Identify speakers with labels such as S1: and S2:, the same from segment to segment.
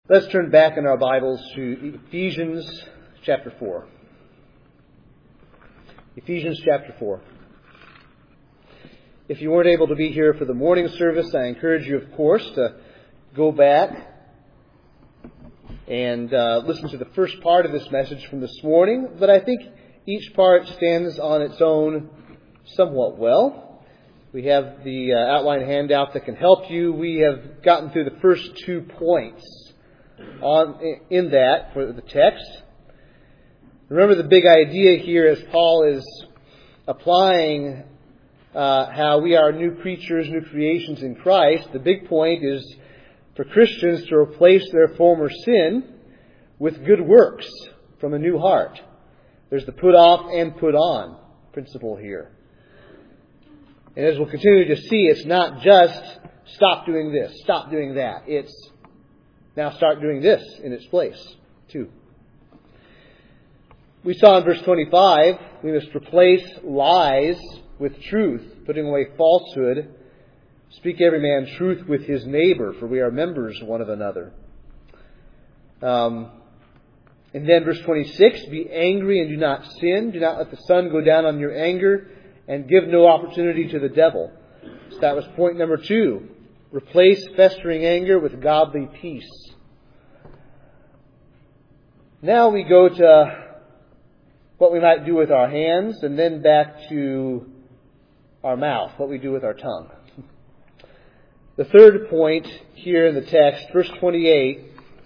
S1: Let's turn back in our Bibles to Ephesians chapter 4. Ephesians chapter 4. If you weren't able to be here for the morning service, I encourage you, of course, to go back and listen to the first part of this message from this morning. But I think each part stands on its own somewhat well. We have the outline handout that can help you. We have gotten through the first 2 points in that for the text. Remember the big idea here as Paul is applying how we are new creatures, new creations in Christ. The big point is for Christians to replace their former sin with good works from a new heart. There's the put off and put on principle here. And as we'll continue to see, it's not just stop doing this, stop doing that. It's now start doing this in its place, too. We saw in verse 25, we must replace lies with truth, putting away falsehood. Speak every man truth with his neighbor, for we are members one of another. And then verse 26, be angry and do not sin. Do not let the sun go down on your anger, and give no opportunity to the devil. So that was point number 2. Replace festering anger with godly peace. Now we go to what we might do with our hands, and then back to our mouth, what we do with our tongue. The third point here in the text, verse 28,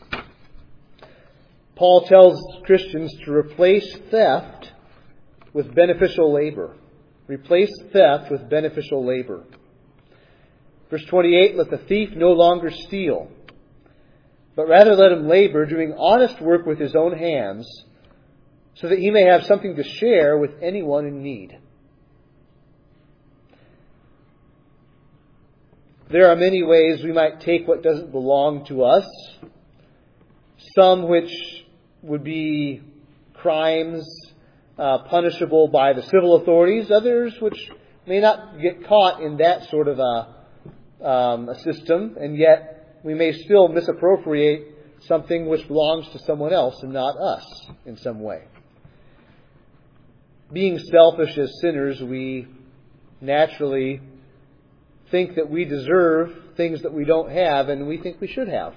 S1: Paul tells Christians to replace theft with beneficial labor. Replace theft with beneficial labor. Verse 28, let the thief no longer steal, but rather let him labor, doing honest work with his own hands, so that he may have something to share with anyone in need. There are many ways we might take what doesn't belong to us, some which would be crimes punishable by the civil authorities, others which may not get caught in that sort of a system, and yet we may still misappropriate something which belongs to someone else and not us in some way. Being selfish as sinners, we naturally think that we deserve things that we don't have and we think we should have.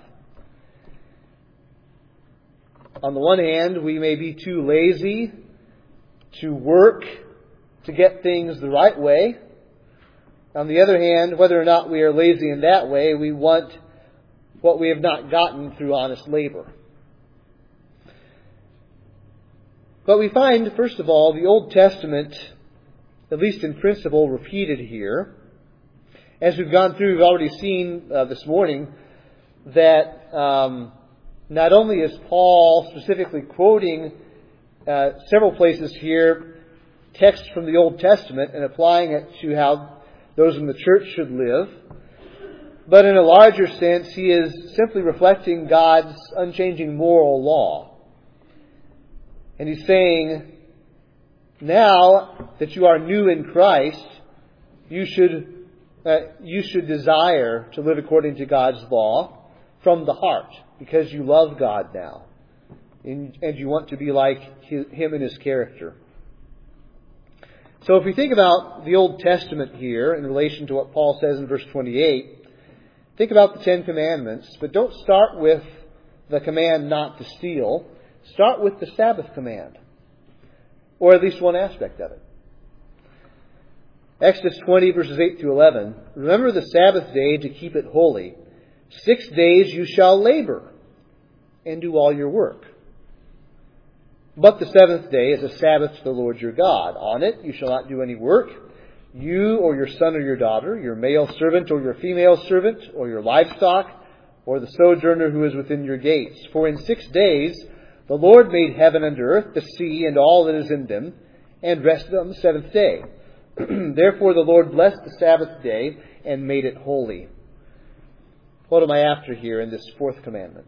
S1: On the one hand, we may be too lazy to work to get things the right way. On the other hand, whether or not we are lazy in that way, we want what we have not gotten through honest labor. But we find, first of all, the Old Testament, at least in principle, repeated here. As we've gone through, we've already seen this morning that not only is Paul specifically quoting several places here texts from the Old Testament and applying it to how those in the church should live, but in a larger sense, he is simply reflecting God's unchanging moral law. And he's saying, now that you are new in Christ, you should desire to live according to God's law from the heart, because you love God now, and you want to be like Him in His character. So if we think about the Old Testament here in relation to what Paul says in verse 28, think about the 10 Commandments, but don't start with the command not to steal. Start with the Sabbath command, or at least one aspect of it. Exodus 20, verses 8 through 11. Remember the Sabbath day to keep it holy. 6 days you shall labor and do all your work. But the 7th day is a Sabbath to the Lord your God. On it you shall not do any work, you or your son or your daughter, your male servant or your female servant, or your livestock, or the sojourner who is within your gates. For in 6 days the Lord made heaven and earth, the sea, and all that is in them, and rested on the 7th day. Therefore the Lord blessed the Sabbath day and made it holy. What am I after here in this 4th commandment?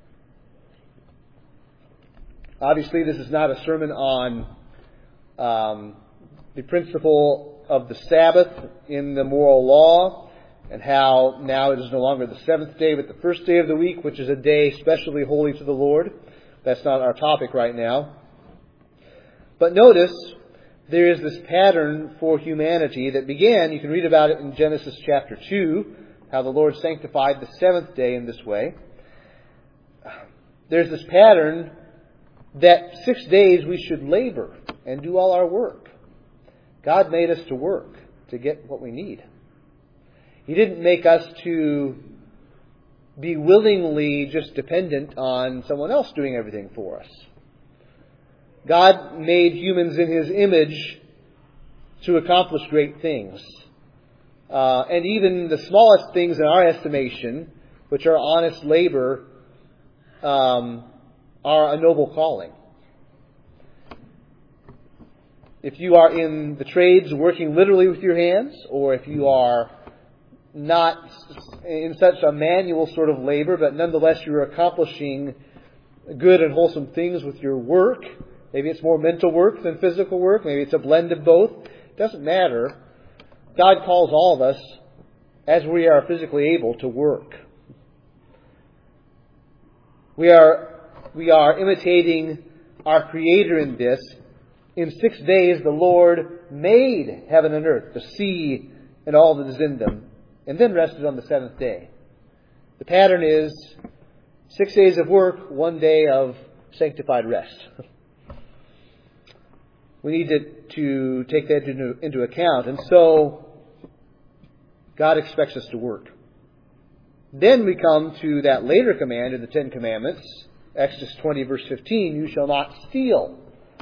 S1: Obviously, this is not a sermon on the principle of the Sabbath in the moral law. and how now it is no longer the seventh day, but the first day of the week, which is a day specially holy to the Lord. That's not our topic right now. But notice, there is this pattern for humanity that began, you can read about it in Genesis chapter 2, how the Lord sanctified the seventh day in this way. There's this pattern that 6 days we should labor and do all our work. God made us to work to get what we need. He didn't make us to be willingly just dependent on someone else doing everything for us. God made humans in His image to accomplish great things. And even the smallest things in our estimation, which are honest labor, are a noble calling. If you are in the trades working literally with your hands, or if you are not in such a manual sort of labor, but nonetheless you're accomplishing good and wholesome things with your work, maybe it's more mental work than physical work, maybe it's a blend of both, it doesn't matter. God calls all of us, as we are physically able, to work. We are imitating our Creator in this. In 6 days the Lord made heaven and earth, the sea and all that is in them, and then rested on the seventh day. The pattern is 6 days of work, 1 day of sanctified rest. We need to take that into account. And so, God expects us to work. Then we come to that later command in the Ten Commandments, Exodus 20 verse 15, you shall not steal.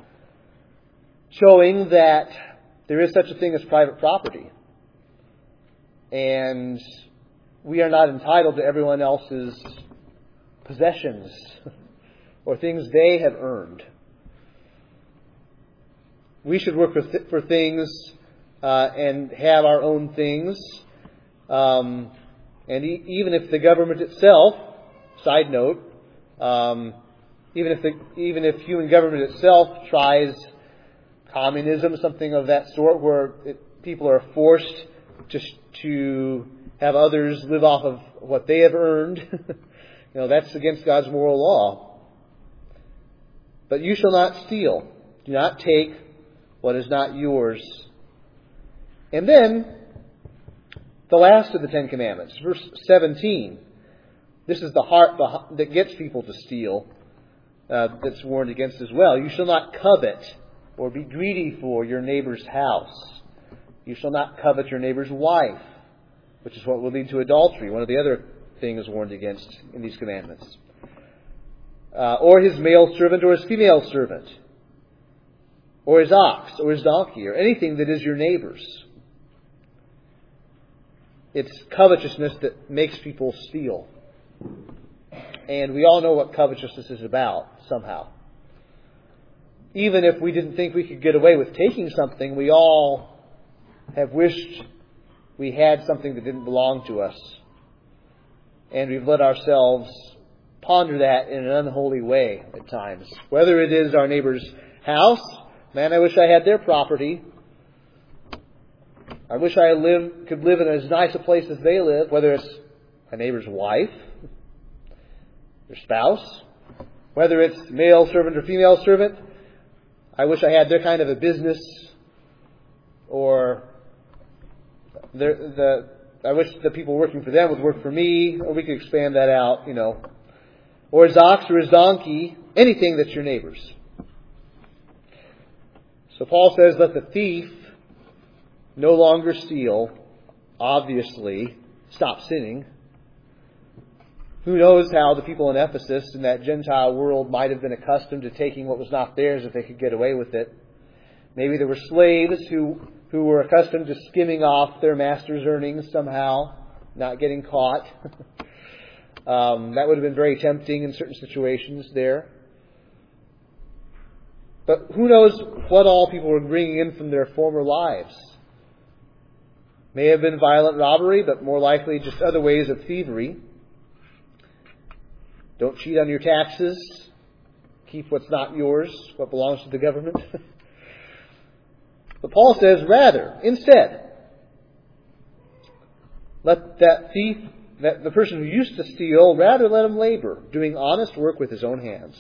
S1: Showing that there is such a thing as private property. And we are not entitled to everyone else's possessions or things they have earned. We should work for things and have our own things. And even if the government itself, side note, even if human government itself tries communism, something of that sort, where people are forced to have others live off of what they have earned, that's against God's moral law. But you shall not steal. Do not take what is not yours. And then, the last of the Ten Commandments, verse 17. This is the heart that gets people to steal, that's warned against as well. You shall not covet or be greedy for your neighbor's house. You shall not covet your neighbor's wife, which is what will lead to adultery, one of the other things warned against in these commandments. Or his male servant or his female servant, or his ox or his donkey, or anything that is your neighbor's. It's covetousness that makes people steal. And we all know what covetousness is about, somehow. Even if we didn't think we could get away with taking something, we all have wished we had something that didn't belong to us. And we've let ourselves ponder that in an unholy way at times. Whether it is our neighbor's house, man, I wish I had their property. I wish I could live in as nice a place as they live, whether it's a neighbor's wife, their spouse, whether it's male servant or female servant. I wish I had their kind of a business, or I wish the people working for them would work for me, or we could expand that out, Or his ox or his donkey, anything that's your neighbor's. So Paul says, let the thief no longer steal, obviously, stop sinning. Who knows how the people in Ephesus, in that Gentile world, might have been accustomed to taking what was not theirs if they could get away with it. Maybe there were slaves who were accustomed to skimming off their master's earnings somehow, not getting caught. That would have been very tempting in certain situations there. But who knows what all people were bringing in from their former lives. May have been violent robbery, but more likely just other ways of thievery. Don't cheat on your taxes. Keep what's not yours, what belongs to the government. But Paul says, rather, instead, Let that thief, that the person who used to steal, rather let him labor, doing honest work with his own hands.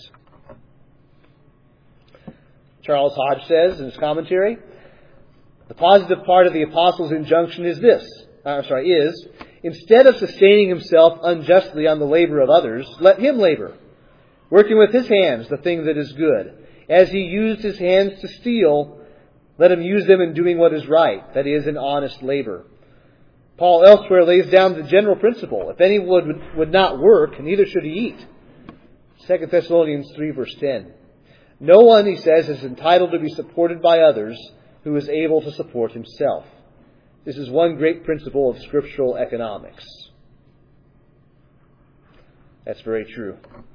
S1: Charles Hodge says in his commentary, the positive part of the apostles' injunction is instead of sustaining himself unjustly on the labor of others, let him labor, working with his hands the thing that is good. As he used his hands to steal, let him use them in doing what is right, that is, in honest labor. Paul elsewhere lays down the general principle, if anyone would not work, neither should he eat. 2 Thessalonians 3 verse 10. No one, he says, is entitled to be supported by others who is able to support himself. This is one great principle of scriptural economics. That's very true.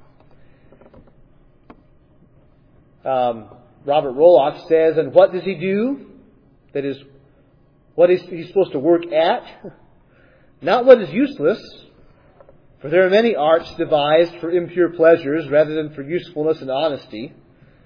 S1: Robert Roloff says, and what does he do? That is, what is he supposed to work at? Not what is useless, for there are many arts devised for impure pleasures rather than for usefulness and honesty.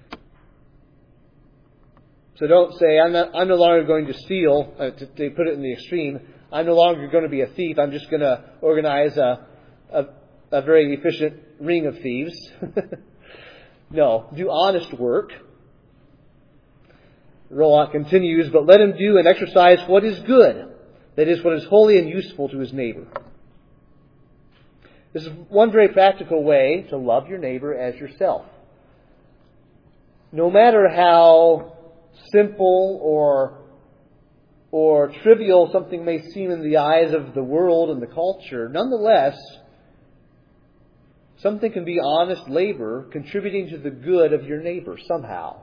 S1: So don't say, I'm no longer going to steal, to put it in the extreme. I'm no longer going to be a thief. I'm just going to organize a very efficient ring of thieves. No, do honest work. Roloff continues, but let him do and exercise what is good, that is, what is holy and useful to his neighbor. This is one very practical way to love your neighbor as yourself. No matter how simple or trivial something may seem in the eyes of the world and the culture, nonetheless, something can be honest labor contributing to the good of your neighbor somehow.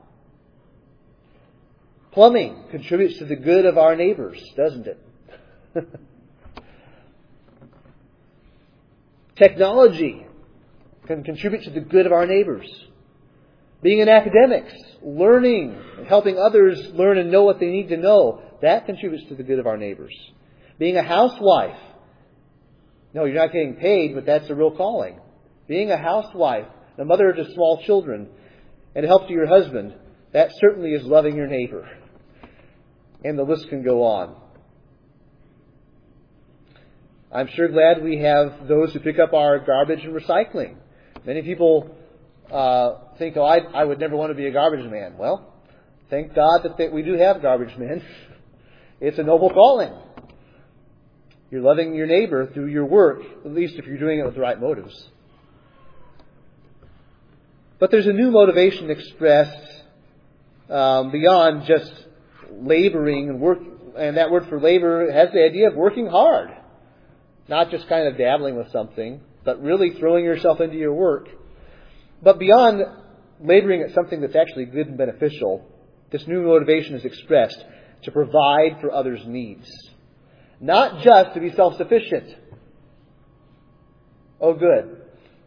S1: Plumbing contributes to the good of our neighbors, doesn't it? Technology can contribute to the good of our neighbors. Being in academics, learning, and helping others learn and know what they need to know, that contributes to the good of our neighbors. Being a housewife. No, you're not getting paid, but that's a real calling. Being a housewife, a mother to small children, and a help to your husband, that certainly is loving your neighbor. And the list can go on. I'm sure glad we have those who pick up our garbage and recycling. Many people think, I would never want to be a garbage man. Well, thank God that we do have garbage men. It's a noble calling. You're loving your neighbor through your work, at least if you're doing it with the right motives. But there's a new motivation expressed beyond just laboring and work. And that word for labor has the idea of working hard. Not just kind of dabbling with something, but really throwing yourself into your work. But beyond laboring at something that's actually good and beneficial, this new motivation is expressed to provide for others' needs. Not just to be self-sufficient. Oh, good.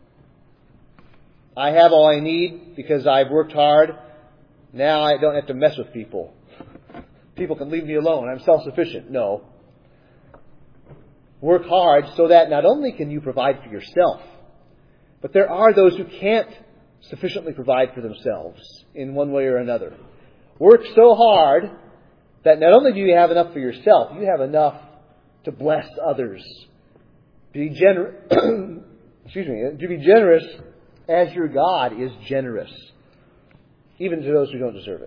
S1: I have all I need because I've worked hard. Now I don't have to mess with people. People can leave me alone. I'm self-sufficient. No. Work hard so that not only can you provide for yourself, but there are those who can't sufficiently provide for themselves in one way or another. Work so hard that not only do you have enough for yourself, you have enough to bless others. To be generous as your God is generous, even to those who don't deserve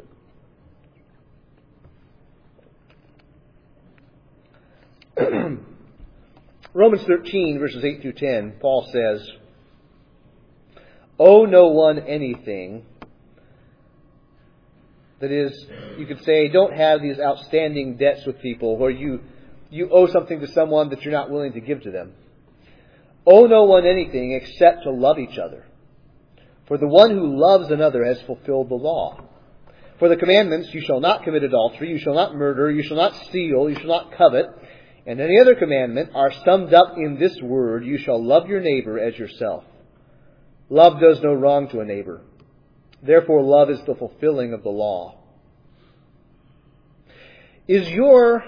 S1: it. Romans 13, verses 8 through 10, Paul says, owe no one anything. That is, you could say, don't have these outstanding debts with people where you owe something to someone that you're not willing to give to them. Owe no one anything except to love each other. For the one who loves another has fulfilled the law. For the commandments, you shall not commit adultery, you shall not murder, you shall not steal, you shall not covet, and any other commandment are summed up in this word, you shall love your neighbor as yourself. Love does no wrong to a neighbor. Therefore, love is the fulfilling of the law. Is your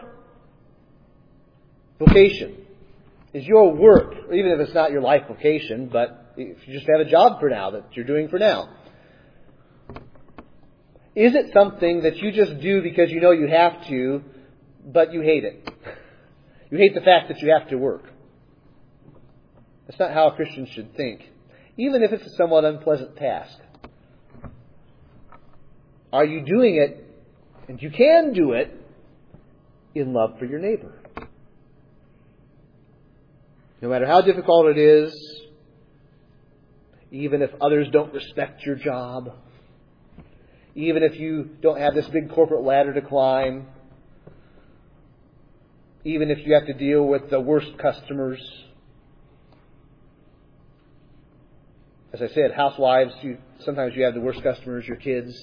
S1: vocation, is your work, even if it's not your life vocation, but if you just have a job for now that you're doing for now, is it something that you just do because you know you have to, but you hate it? You hate the fact that you have to work. That's not how a Christian should think, even if it's a somewhat unpleasant task. Are you doing it, and you can do it, in love for your neighbor? No matter how difficult it is, even if others don't respect your job, even if you don't have this big corporate ladder to climb, even if you have to deal with the worst customers. As I said, housewives, sometimes you have the worst customers, your kids.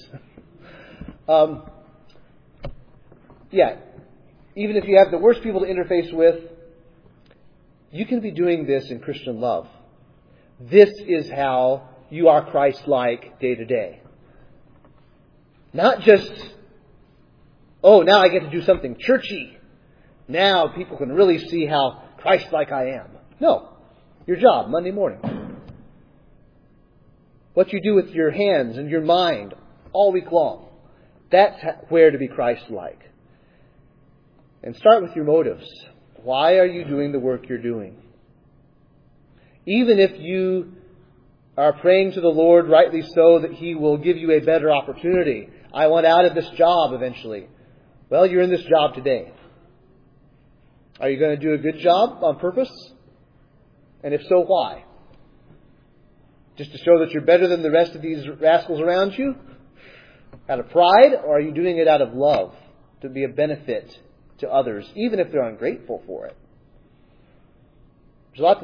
S1: Even if you have the worst people to interface with, you can be doing this in Christian love. This is how you are Christ-like day to day. Not just, now I get to do something churchy. Now people can really see how Christ-like I am. No. Your job, Monday morning. What you do with your hands and your mind all week long. That's where to be Christ-like. And start with your motives. Why are you doing the work you're doing? Even if you are praying to the Lord, rightly so, that He will give you a better opportunity. I want out of this job eventually. Well, you're in this job today. Are you going to do a good job on purpose? And if so, why? Just to show that you're better than the rest of these rascals around you? Out of pride? Or are you doing it out of love? To be a benefit to others, even if they're ungrateful for it? There's a lot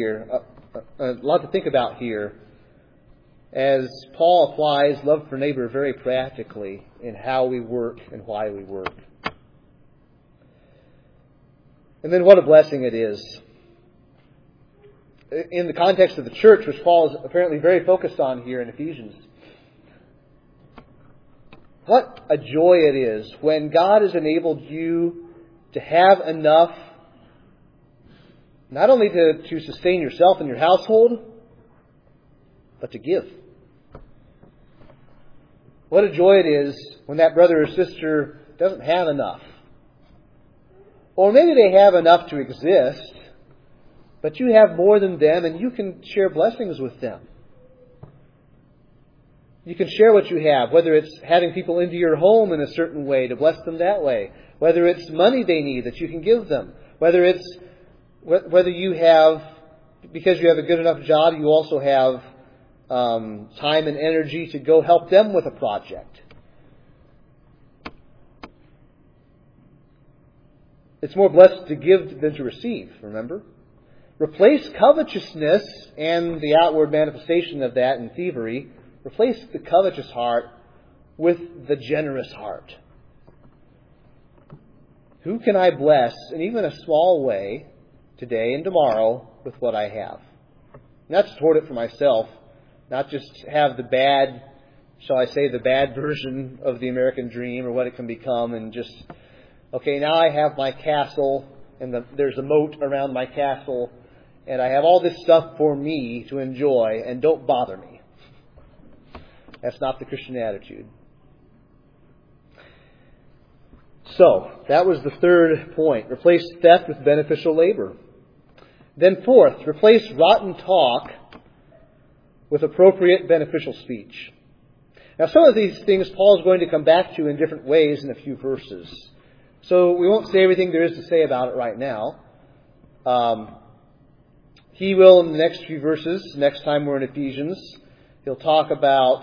S1: to think about here as Paul applies love for neighbor very practically in how we work and why we work. And then what a blessing it is. In the context of the church, which Paul is apparently very focused on here in Ephesians. What a joy it is when God has enabled you to have enough, not only to sustain yourself and your household, but to give. What a joy it is when that brother or sister doesn't have enough. Or maybe they have enough to exist, but you have more than them and you can share blessings with them. You can share what you have, whether it's having people into your home in a certain way to bless them that way, whether it's money they need that you can give them, whether you have, because you have a good enough job, you also have time and energy to go help them with a project. It's more blessed to give than to receive, remember? Replace covetousness and the outward manifestation of that in thievery. Replace the covetous heart with the generous heart. Who can I bless in even a small way today and tomorrow with what I have? Not just hoard it for myself, not just have the bad version of the American dream or what it can become and just, okay, now I have my castle and there's a moat around my castle and I have all this stuff for me to enjoy and don't bother me. That's not the Christian attitude. So, that was the third point. Replace theft with beneficial labor. Then fourth, replace rotten talk with appropriate beneficial speech. Now, some of these things Paul is going to come back to in different ways in a few verses. So, we won't say everything there is to say about it right now. He will in the next few verses, next time we're in Ephesians, he'll talk about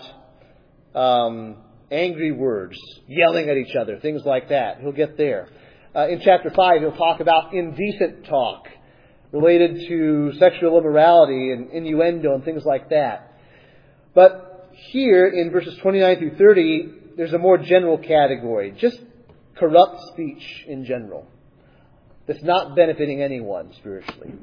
S1: angry words, yelling at each other, things like that. He'll get there. In chapter 5, he'll talk about indecent talk related to sexual immorality and innuendo and things like that. But here in verses 29 through 30, there's a more general category. Just corrupt speech in general. That's not benefiting anyone spiritually.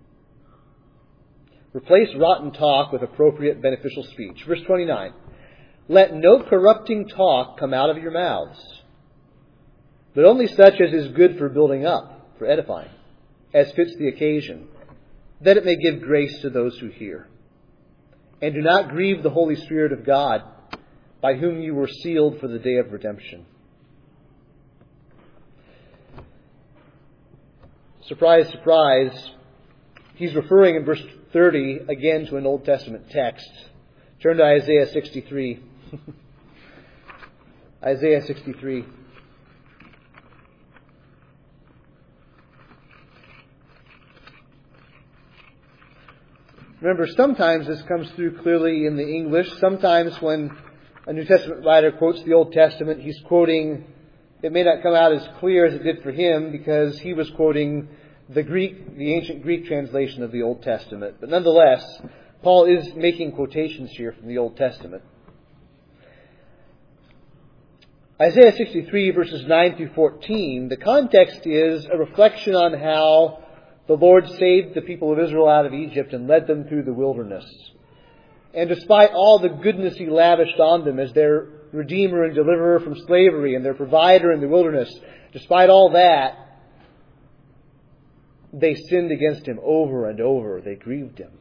S1: Replace rotten talk with appropriate beneficial speech. Verse 29. Let no corrupting talk come out of your mouths, but only such as is good for building up, for edifying, as fits the occasion, that it may give grace to those who hear. And do not grieve the Holy Spirit of God, by whom you were sealed for the day of redemption. surprise, surprise, he's referring in verse 30 again to an Old Testament text. Turn to Isaiah 63. Isaiah 63. Remember, sometimes this comes through clearly in the English. Sometimes when a New Testament writer quotes the Old Testament, he's quoting, it may not come out as clear as it did for him because he was quoting the ancient Greek translation of the Old Testament. But nonetheless, Paul is making quotations here from the Old Testament. Isaiah 63 verses 9 through 14, the context is a reflection on how the Lord saved the people of Israel out of Egypt and led them through the wilderness. And despite all the goodness He lavished on them as their Redeemer and Deliverer from slavery and their provider in the wilderness, despite all that, they sinned against Him over and over. They grieved Him.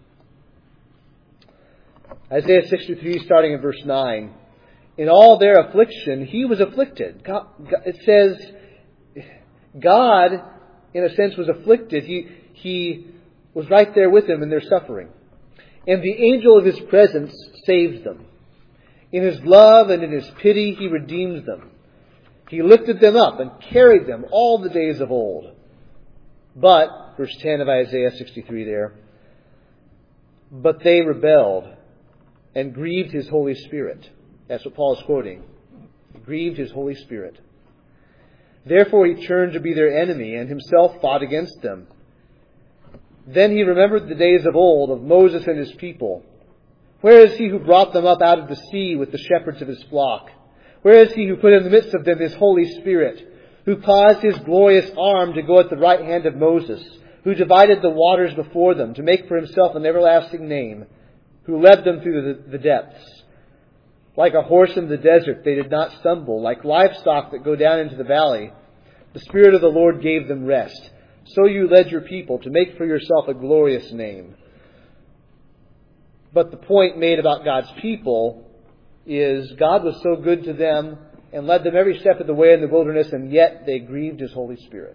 S1: Isaiah 63, starting in verse 9. In all their affliction, He was afflicted. It says, God, in a sense, was afflicted. He was right there with them in their suffering. And the angel of His presence saved them. In His love and in His pity, He redeemed them. He lifted them up and carried them all the days of old. But, verse 10 of Isaiah 63 there, but they rebelled and grieved His Holy Spirit. That's what Paul is quoting. He grieved His Holy Spirit. Therefore He turned to be their enemy and Himself fought against them. Then He remembered the days of old of Moses and his people. Where is He who brought them up out of the sea with the shepherds of His flock? Where is He who put in the midst of them His Holy Spirit? Who caused His glorious arm to go at the right hand of Moses? Who divided the waters before them to make for Himself an everlasting name? Who led them through the depths? Like a horse in the desert, they did not stumble. Like livestock that go down into the valley, the Spirit of the Lord gave them rest. So you led your people to make for yourself a glorious name. But the point made about God's people is God was so good to them and led them every step of the way in the wilderness, and yet they grieved His Holy Spirit.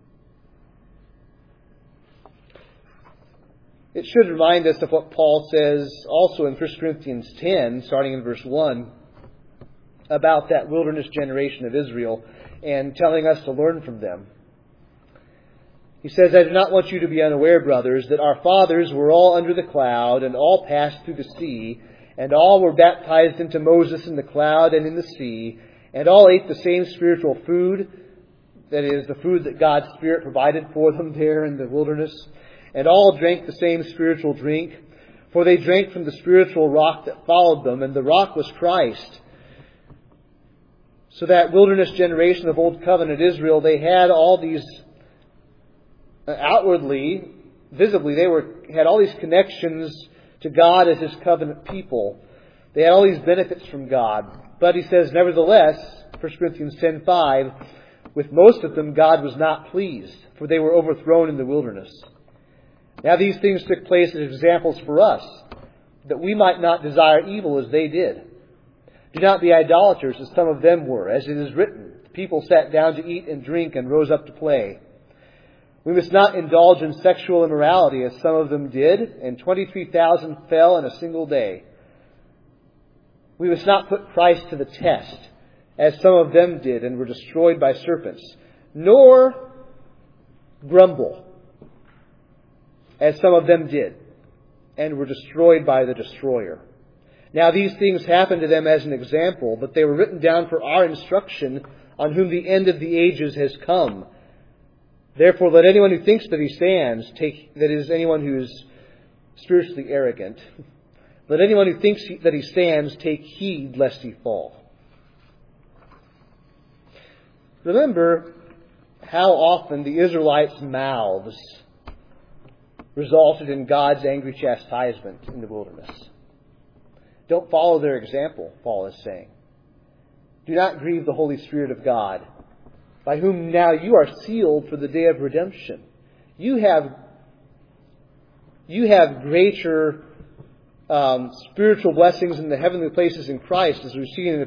S1: It should remind us of what Paul says also in 1 Corinthians 10, starting in verse 1, about that wilderness generation of Israel and telling us to learn from them. He says, I do not want you to be unaware, brothers, that our fathers were all under the cloud and all passed through the sea, and all were baptized into Moses in the cloud and in the sea, and all ate the same spiritual food, that is, the food that God's Spirit provided for them there in the wilderness, and all drank the same spiritual drink, for they drank from the spiritual rock that followed them, and the rock was Christ. So that wilderness generation of Old Covenant Israel, they had all these outwardly, visibly, had all these connections to God as His covenant people. They had all these benefits from God. But he says, nevertheless, 1 Corinthians 10:5, with most of them God was not pleased, for they were overthrown in the wilderness. Now these things took place as examples for us, that we might not desire evil as they did. Do not be idolaters as some of them were, as it is written, the people sat down to eat and drink and rose up to play. We must not indulge in sexual immorality as some of them did, and 23,000 fell in a single day. We must not put Christ to the test, as some of them did and were destroyed by serpents, nor grumble, as some of them did and were destroyed by the destroyer. Now these things happened to them as an example, but they were written down for our instruction, on whom the end of the ages has come. Therefore, let anyone who thinks that he stands that is, anyone who is spiritually arrogant, let anyone who thinks that he stands take heed lest he fall. Remember how often the Israelites' mouths resulted in God's angry chastisement in the wilderness. Don't follow their example, Paul is saying. Do not grieve the Holy Spirit of God, by whom now you are sealed for the day of redemption. You have greater spiritual blessings in the heavenly places in Christ, as we've seen in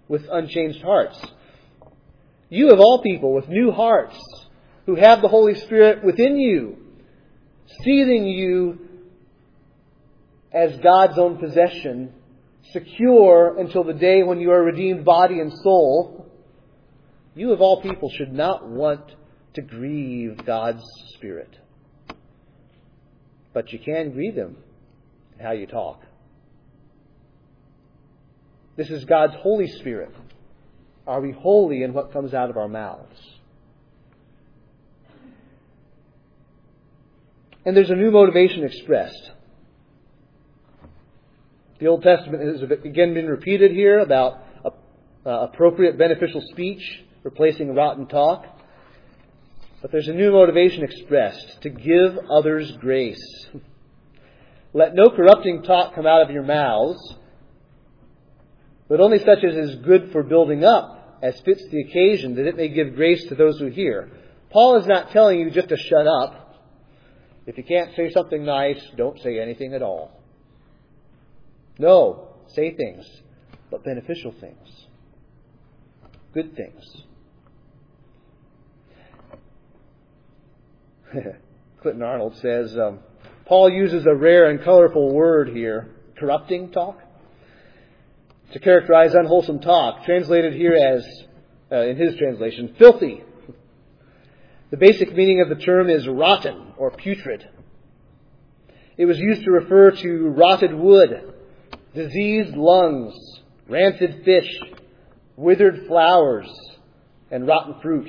S1: with unchanged hearts. You of all people with new hearts who have the Holy Spirit within you, sealing you as God's own possession, secure until the day when you are redeemed body and soul. You of all people should not want to grieve God's Spirit. But you can grieve Him in how you talk. This is God's Holy Spirit. Are we holy in what comes out of our mouths? And there's a new motivation expressed. The Old Testament has again been repeated here about appropriate beneficial speech replacing rotten talk. But there's a new motivation expressed: to give others grace. Let no corrupting talk come out of your mouths, but only such as is good for building up, as fits the occasion, that it may give grace to those who hear. Paul is not telling you just to shut up. If you can't say something nice, don't say anything at all. No, say things, but beneficial things. Good things. Clinton Arnold says, Paul uses a rare and colorful word here, corrupting talk, to characterize unwholesome talk, translated here as, in his translation, filthy. The basic meaning of the term is rotten or putrid. It was used to refer to rotted wood, diseased lungs, rancid fish, withered flowers, and rotten fruit.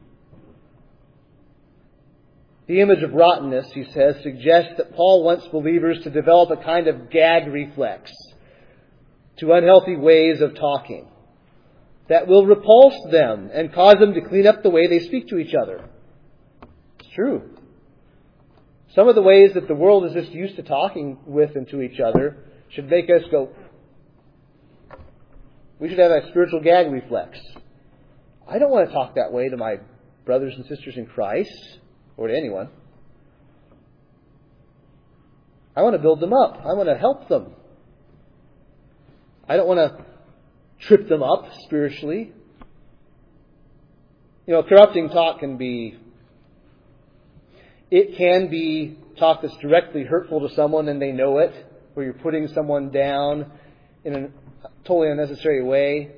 S1: The image of rottenness, he says, suggests that Paul wants believers to develop a kind of gag reflex to unhealthy ways of talking that will repulse them and cause them to clean up the way they speak to each other. It's true. Some of the ways that the world is just used to talking with and to each other should make us go, we should have a spiritual gag reflex. I don't want to talk that way to my brothers and sisters in Christ or to anyone. I want to build them up. I want to help them. I don't want to trip them up spiritually. You know, corrupting talk can be talk that's directly hurtful to someone and they know it, where you're putting someone down in a totally unnecessary way.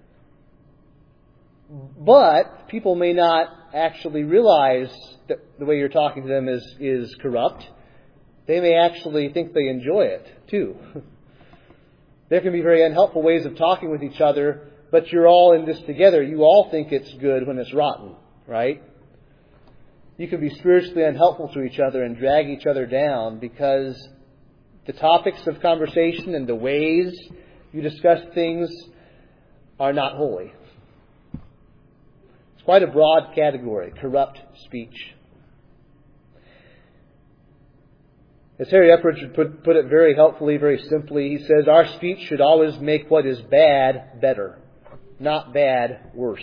S1: But people may not actually realize that the way you're talking to them is corrupt. They may actually think they enjoy it too. There can be very unhelpful ways of talking with each other, but you're all in this together. You all think it's good when it's rotten, right? You can be spiritually unhelpful to each other and drag each other down because the topics of conversation and the ways you discuss things are not holy. It's quite a broad category, corrupt speech. As Harry Epperidge would put it very helpfully, very simply, he says, our speech should always make what is bad better, not bad worse,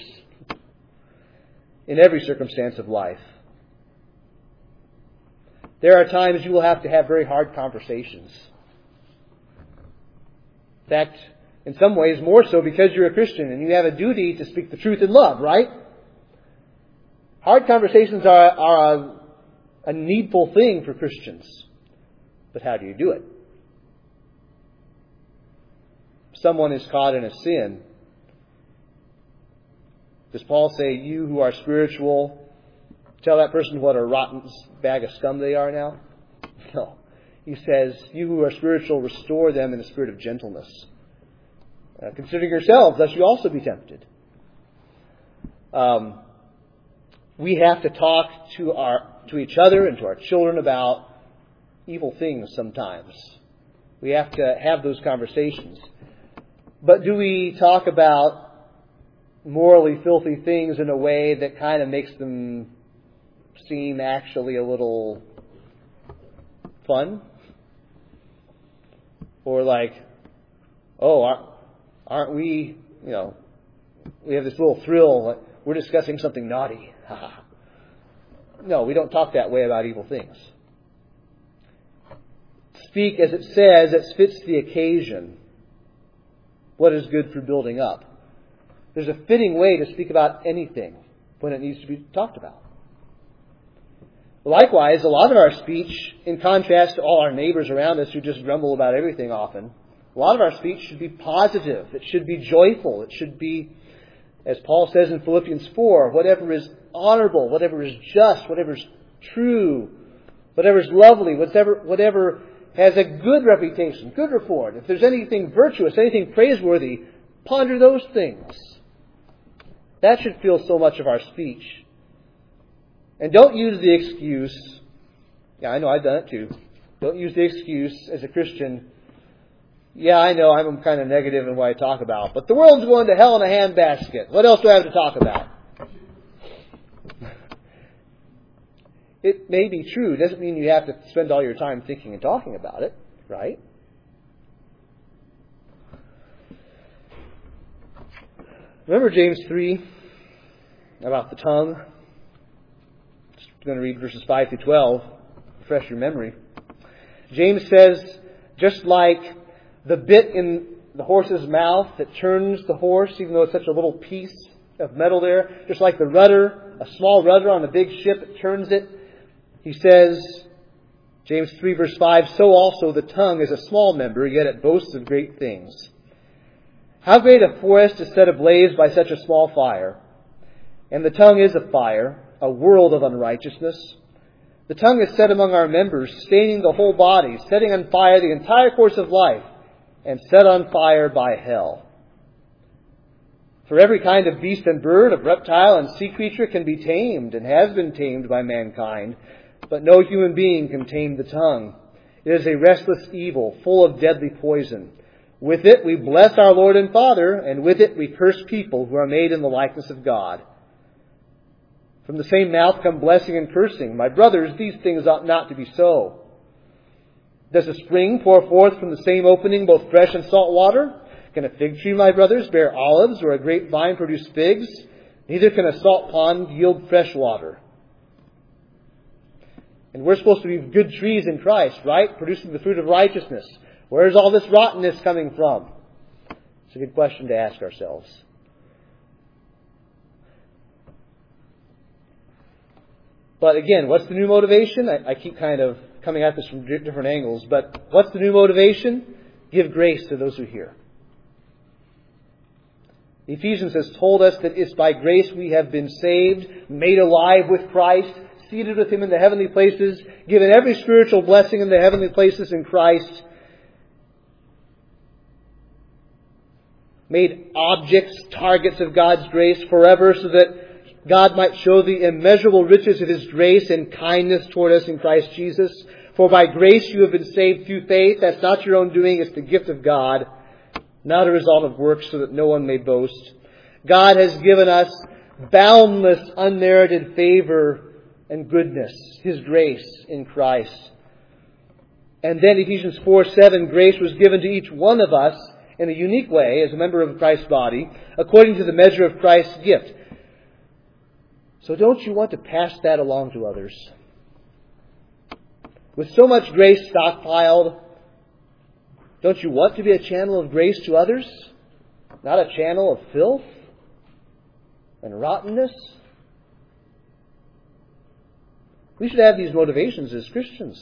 S1: in every circumstance of life. There are times you will have to have very hard conversations. In fact, in some ways more so because you're a Christian and you have a duty to speak the truth in love, right? Hard conversations are a needful thing for Christians. But how do you do it? If someone is caught in a sin, does Paul say, you who are spiritual, tell that person what a rotten bag of scum they are now? No. He says, you who are spiritual, restore them in a spirit of gentleness. Considering yourselves, lest you also be tempted. We have to talk to each other and to our children about evil things sometimes. We have to have those conversations. But do we talk about morally filthy things in a way that kind of makes them seem actually a little fun? Or like, oh, aren't we, we have this little thrill, we're discussing something naughty. No, we don't talk that way about evil things. Speak, as it says, that fits the occasion. What is good for building up. There's a fitting way to speak about anything when it needs to be talked about. Likewise, a lot of our speech, in contrast to all our neighbors around us who just grumble about everything often, a lot of our speech should be positive. It should be joyful. It should be, as Paul says in Philippians 4, whatever is honorable, whatever is just, whatever is true, whatever is lovely, whatever has a good reputation, good report. If there's anything virtuous, anything praiseworthy, ponder those things. That should fill so much of our speech. And don't use the excuse, yeah, I know I've done it too. Don't use the excuse as a Christian, yeah, I know I'm kind of negative in what I talk about, but the world's going to hell in a handbasket. What else do I have to talk about? It may be true. It doesn't mean you have to spend all your time thinking and talking about it, right? Remember James 3 about the tongue? Just going to read verses 5 through 12. Refresh your memory. James says, just like the bit in the horse's mouth that turns the horse, even though it's such a little piece of metal there, just like the rudder, a small rudder on a big ship that turns it, he says, James 3 verse 5, so also the tongue is a small member, yet it boasts of great things. How great a forest is set ablaze by such a small fire. And the tongue is a fire, a world of unrighteousness. The tongue is set among our members, staining the whole body, setting on fire the entire course of life, and set on fire by hell. For every kind of beast and bird, of reptile and sea creature can be tamed, and has been tamed by mankind, but no human being can tame the tongue. It is a restless evil, full of deadly poison. With it we bless our Lord and Father, and with it we curse people who are made in the likeness of God. From the same mouth come blessing and cursing. My brothers, these things ought not to be so. Does a spring pour forth from the same opening both fresh and salt water? Can a fig tree, my brothers, bear olives, or a grapevine produce figs? Neither can a salt pond yield fresh water. And we're supposed to be good trees in Christ, right? Producing the fruit of righteousness. Where is all this rottenness coming from? It's a good question to ask ourselves. But again, what's the new motivation? I keep kind of coming at this from different angles, but what's the new motivation? Give grace to those who hear. Ephesians has told us that it's by grace we have been saved, made alive with Christ, seated with Him in the heavenly places, given every spiritual blessing in the heavenly places in Christ, made objects, targets of God's grace forever so that God might show the immeasurable riches of His grace and kindness toward us in Christ Jesus. For by grace you have been saved through faith. That's not your own doing, it's the gift of God, not a result of works, so that no one may boast. God has given us boundless, unmerited favor and goodness, His grace in Christ. And then Ephesians 4:7, grace was given to each one of us in a unique way as a member of Christ's body, according to the measure of Christ's gift. So don't you want to pass that along to others? With so much grace stockpiled, don't you want to be a channel of grace to others? Not a channel of filth and rottenness? We should have these motivations as Christians.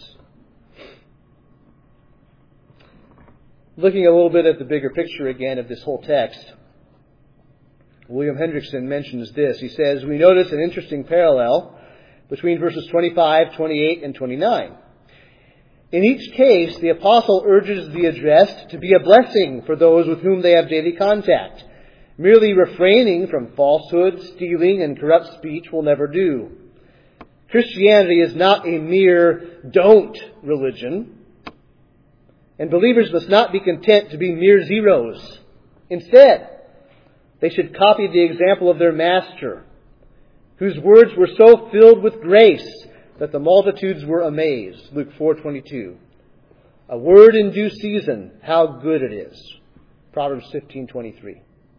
S1: Looking a little bit at the bigger picture again of this whole text, William Hendrickson mentions this. He says, we notice an interesting parallel between verses 25, 28, and 29. In each case, the apostle urges the addressed to be a blessing for those with whom they have daily contact. Merely refraining from falsehood, stealing, and corrupt speech will never do. Christianity is not a mere don't religion, and believers must not be content to be mere zeros. Instead, they should copy the example of their Master, whose words were so filled with grace that the multitudes were amazed. Luke 4:22. A word in due season, how good it is. Proverbs 15:23.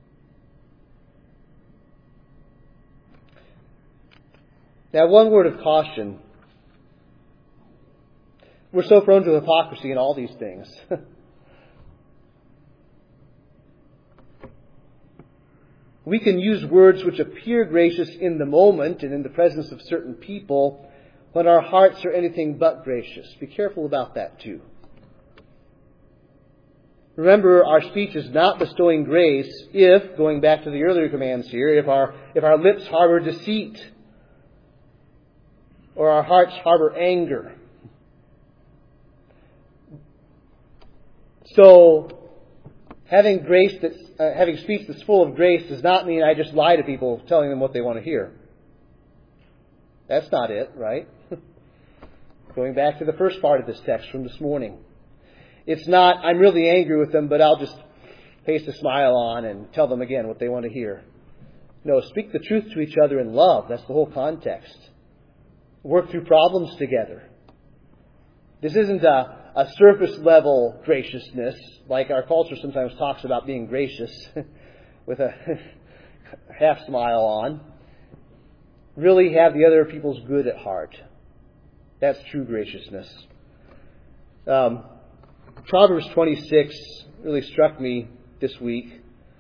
S1: Now, one word of caution. We're so prone to hypocrisy in all these things. We can use words which appear gracious in the moment and in the presence of certain people when our hearts are anything but gracious. Be careful about that too. Remember, our speech is not bestowing grace if, going back to the earlier commands here, if our lips harbor deceit or our hearts harbor anger. So, having speech that's full of grace does not mean I just lie to people telling them what they want to hear. That's not it, right? Going back to the first part of this text from this morning. It's not, I'm really angry with them, but I'll just paste a smile on and tell them again what they want to hear. No, speak the truth to each other in love. That's the whole context. Work through problems together. This isn't a surface level graciousness, like our culture sometimes talks about being gracious with a half smile on. Really have the other people's good at heart. That's true graciousness. Proverbs 26 really struck me this week.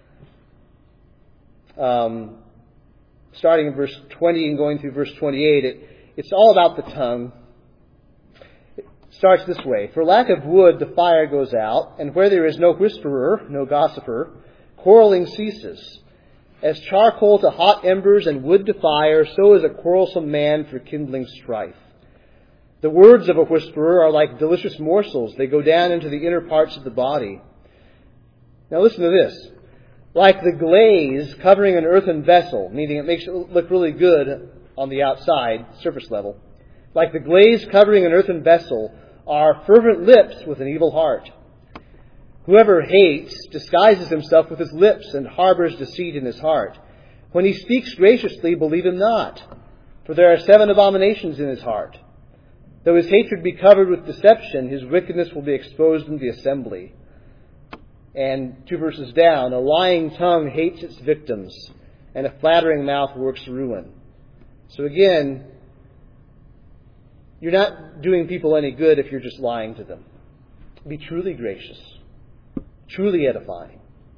S1: Starting in verse 20 and going through verse 28, it's all about the tongue. It starts this way. For lack of wood, the fire goes out, and where there is no whisperer, no gossiper, quarreling ceases. As charcoal to hot embers and wood to fire, so is a quarrelsome man for kindling strife. The words of a whisperer are like delicious morsels. They go down into the inner parts of the body. Now listen to this. Like the glaze covering an earthen vessel, meaning it makes it look really good on the outside, surface level. Like the glaze covering an earthen vessel are fervent lips with an evil heart. Whoever hates disguises himself with his lips and harbors deceit in his heart. When he speaks graciously, believe him not, for there are 7 abominations in his heart. Though his hatred be covered with deception, his wickedness will be exposed in the assembly. And 2 verses down, a lying tongue hates its victims, and a flattering mouth works ruin. So again, you're not doing people any good if you're just lying to them. Be truly gracious, truly edifying.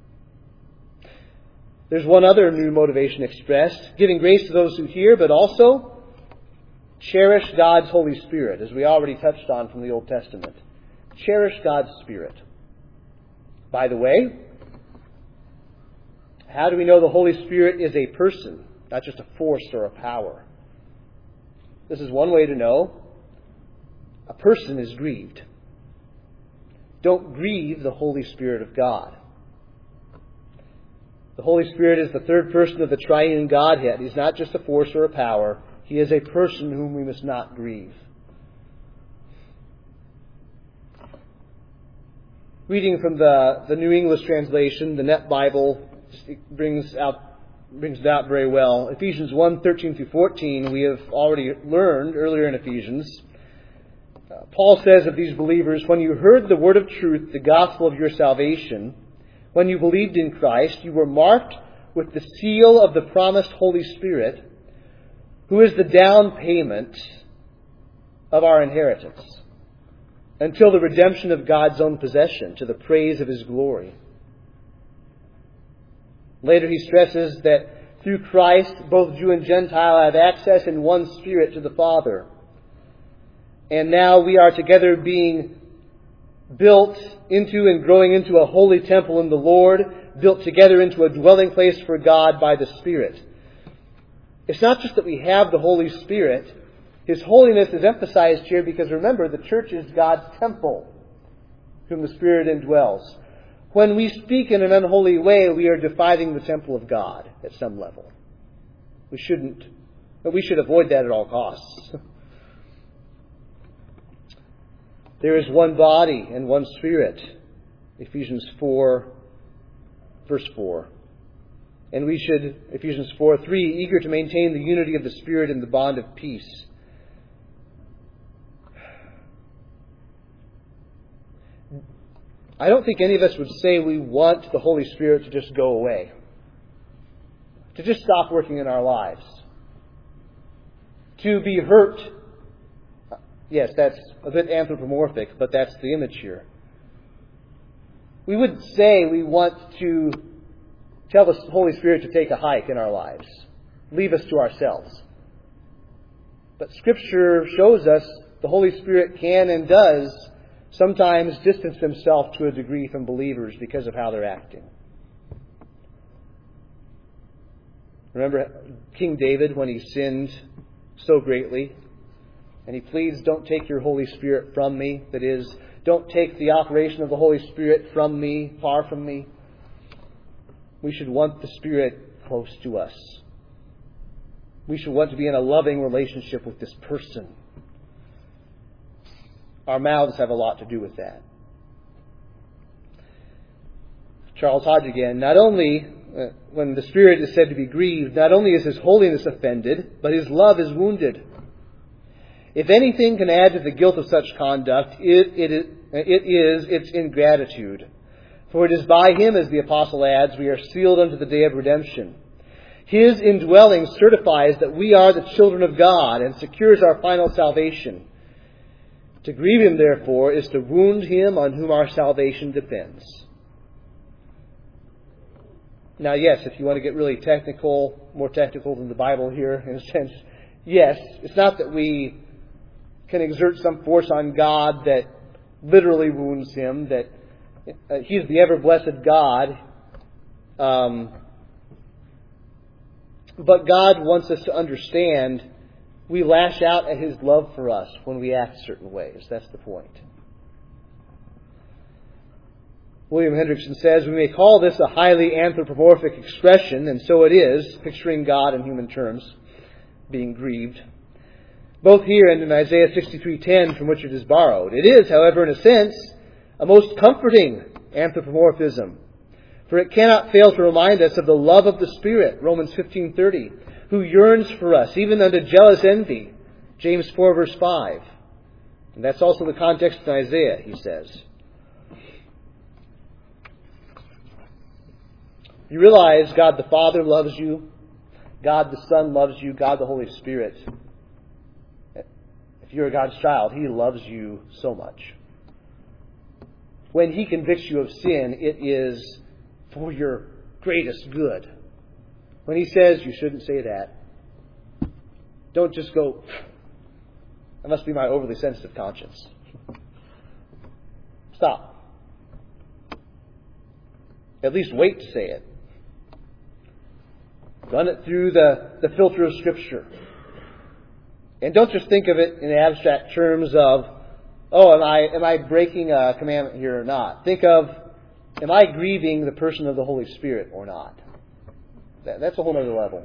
S1: There's one other new motivation expressed, giving grace to those who hear, but also cherish God's Holy Spirit, as we already touched on from the Old Testament. Cherish God's Spirit. By the way, how do we know the Holy Spirit is a person, not just a force or a power? This is one way to know. A person is grieved. Don't grieve the Holy Spirit of God. The Holy Spirit is the third person of the triune Godhead. He's not just a force or a power. He is a person whom we must not grieve. Reading from the New English translation, the Net Bible brings it out very well. Ephesians 1:13-14, we have already learned earlier in Ephesians. Paul says of these believers, when you heard the word of truth, the gospel of your salvation, when you believed in Christ, you were marked with the seal of the promised Holy Spirit, who is the down payment of our inheritance, until the redemption of God's own possession, to the praise of His glory. Later he stresses that through Christ, both Jew and Gentile have access in one Spirit to the Father. And now we are together being built into and growing into a holy temple in the Lord, built together into a dwelling place for God by the Spirit. It's not just that we have the Holy Spirit. His holiness is emphasized here because, remember, the church is God's temple, whom the Spirit indwells. When we speak in an unholy way, we are defiling the temple of God at some level. We should avoid that at all costs. There is one body and one Spirit. Ephesians 4, verse 4. And we should, Ephesians 4:3, eager to maintain the unity of the Spirit in the bond of peace. I don't think any of us would say we want the Holy Spirit to just go away, to just stop working in our lives, to be hurt. Yes, that's a bit anthropomorphic, but that's the image here. We wouldn't say we want to tell the Holy Spirit to take a hike in our lives, leave us to ourselves. But Scripture shows us the Holy Spirit can and does sometimes distance himself to a degree from believers because of how they're acting. Remember King David when he sinned so greatly? And he pleads, don't take your Holy Spirit from me. That is, don't take the operation of the Holy Spirit from me, far from me. We should want the Spirit close to us. We should want to be in a loving relationship with this person. Our mouths have a lot to do with that. Charles Hodge again, not only, when the Spirit is said to be grieved, not only is His holiness offended, but His love is wounded. If anything can add to the guilt of such conduct, it is its ingratitude. For it is by Him, as the Apostle adds, we are sealed unto the day of redemption. His indwelling certifies that we are the children of God and secures our final salvation. To grieve Him, therefore, is to wound Him on whom our salvation depends. Now, yes, if you want to get really technical, more technical than the Bible here, in a sense, yes, it's not that we can exert some force on God that literally wounds Him, that He's the ever-blessed God. But God wants us to understand we lash out at His love for us when we act certain ways. That's the point. William Hendrickson says, we may call this a highly anthropomorphic expression, and so it is, picturing God in human terms, being grieved. Both here and in Isaiah 63:10, from which it is borrowed. It is, however, in a sense, a most comforting anthropomorphism. For it cannot fail to remind us of the love of the Spirit, Romans 15:30, who yearns for us, even unto jealous envy, James 4, verse 5. And that's also the context in Isaiah, he says. You realize God the Father loves you, God the Son loves you, God the Holy Spirit. If you're God's child, He loves you so much. When He convicts you of sin, it is for your greatest good. When He says you shouldn't say that, don't just go, that must be my overly sensitive conscience. Stop. At least wait to say it. Run it through the filter of Scripture. And don't just think of it in abstract terms of, oh, am I breaking a commandment here or not? Think of, am I grieving the person of the Holy Spirit or not? That's a whole other level.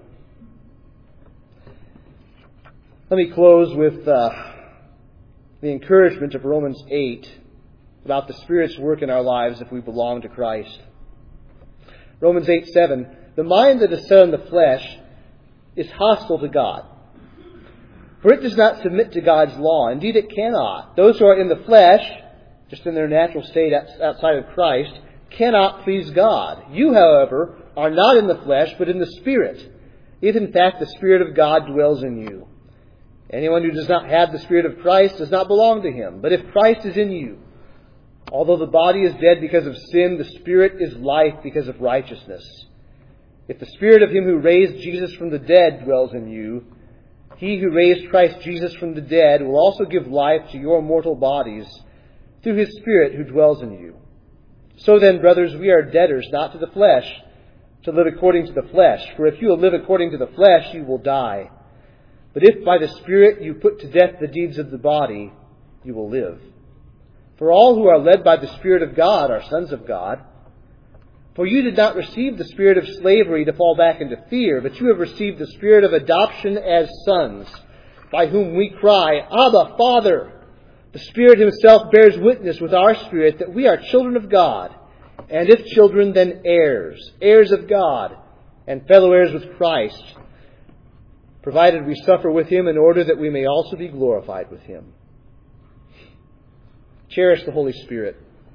S1: Let me close with the encouragement of Romans 8 about the Spirit's work in our lives if we belong to Christ. Romans 8:7, the mind that is set on the flesh is hostile to God. For it does not submit to God's law. Indeed, it cannot. Those who are in the flesh, just in their natural state outside of Christ, cannot please God. You, however, are not in the flesh, but in the Spirit, if in fact the Spirit of God dwells in you. Anyone who does not have the Spirit of Christ does not belong to Him. But if Christ is in you, although the body is dead because of sin, the Spirit is life because of righteousness. If the Spirit of Him who raised Jesus from the dead dwells in you, He who raised Christ Jesus from the dead will also give life to your mortal bodies through His Spirit who dwells in you. So then, brothers, we are debtors not to the flesh, to live according to the flesh. For if you will live according to the flesh, you will die. But if by the Spirit you put to death the deeds of the body, you will live. For all who are led by the Spirit of God are sons of God. For you did not receive the spirit of slavery to fall back into fear, but you have received the Spirit of adoption as sons, by whom we cry, Abba, Father. The Spirit Himself bears witness with our spirit that we are children of God, and if children, then heirs, heirs of God, and fellow heirs with Christ, provided we suffer with Him in order that we may also be glorified with Him. Cherish the Holy Spirit.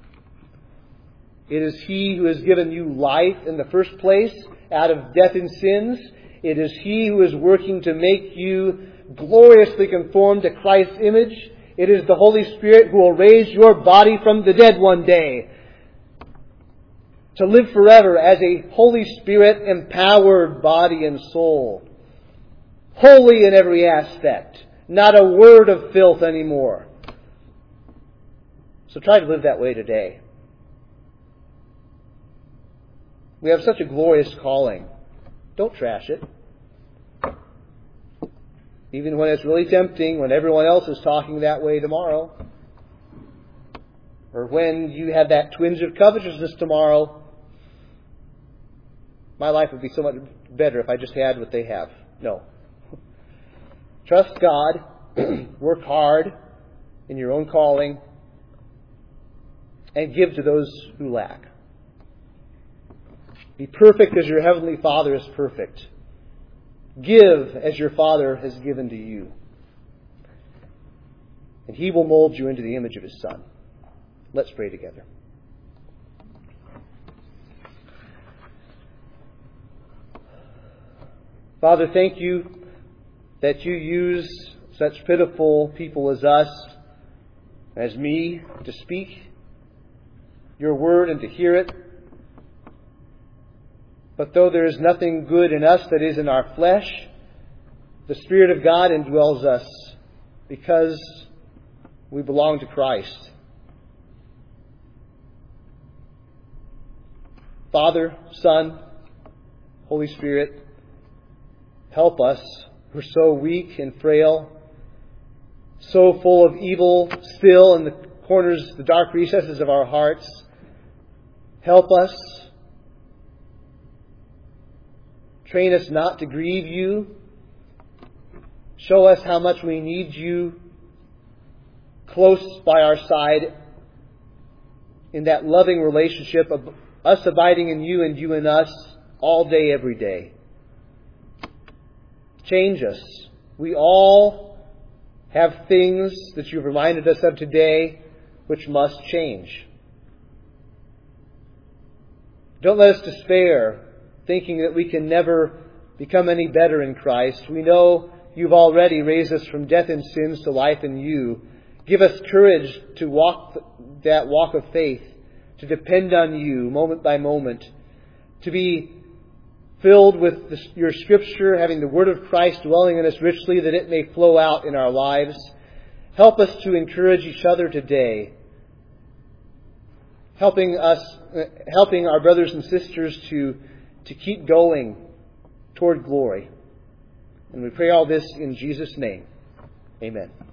S1: It is He who has given you life in the first place out of death and sins. It is He who is working to make you gloriously conform to Christ's image. It is the Holy Spirit who will raise your body from the dead one day. to live forever as a Holy Spirit empowered body and soul. Holy in every aspect. Not a word of filth anymore. So try to live that way today. We have such a glorious calling. Don't trash it. Even when it's really tempting, when everyone else is talking that way tomorrow. Or when you have that twinge of covetousness tomorrow. My life would be so much better if I just had what they have. No. Trust God. Work hard in your own calling. And give to those who lack. Be perfect as your heavenly Father is perfect. Give as your Father has given to you. And He will mold you into the image of His Son. Let's pray together. Father, thank you that you use such pitiful people as us, as me, to speak your word and to hear it. But though there is nothing good in us that is in our flesh, the Spirit of God indwells us because we belong to Christ. Father, Son, Holy Spirit, help us. We're so weak and frail, so full of evil still in the corners, the dark recesses of our hearts. Help us. Train us not to grieve you. Show us how much we need you close by our side in that loving relationship of us abiding in you and you in us all day, every day. Change us. We all have things that you've reminded us of today which must change. Don't let us despair, thinking that we can never become any better in Christ. We know you've already raised us from death and sins to life in you. Give us courage to walk that walk of faith, to depend on you moment by moment, to be filled with your Scripture, having the Word of Christ dwelling in us richly, that it may flow out in our lives. Help us to encourage each other today, helping our brothers and sisters to keep going toward glory. And we pray all this in Jesus' name. Amen.